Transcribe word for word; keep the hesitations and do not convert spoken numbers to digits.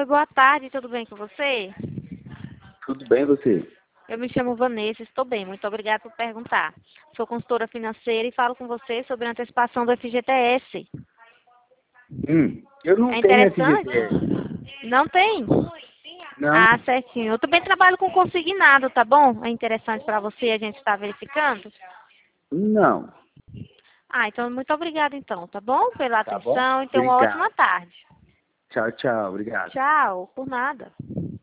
Oi, boa tarde, tudo bem com você? Tudo bem, você? Eu me chamo Vanessa, estou bem, muito obrigada por perguntar. Sou consultora financeira e falo com você sobre a antecipação do F G T S. Hum, eu não É tenho interessante? F G T S. Não tem? Não, Ah, certinho. Eu também trabalho com consignado, tá bom? É interessante para você, a gente está verificando? não. Ah, então muito obrigada então, tá bom? Pela Tá bom? atenção e tenha uma ótima Obrigado. tarde. Tchau, tchau. Obrigado. Tchau, por nada.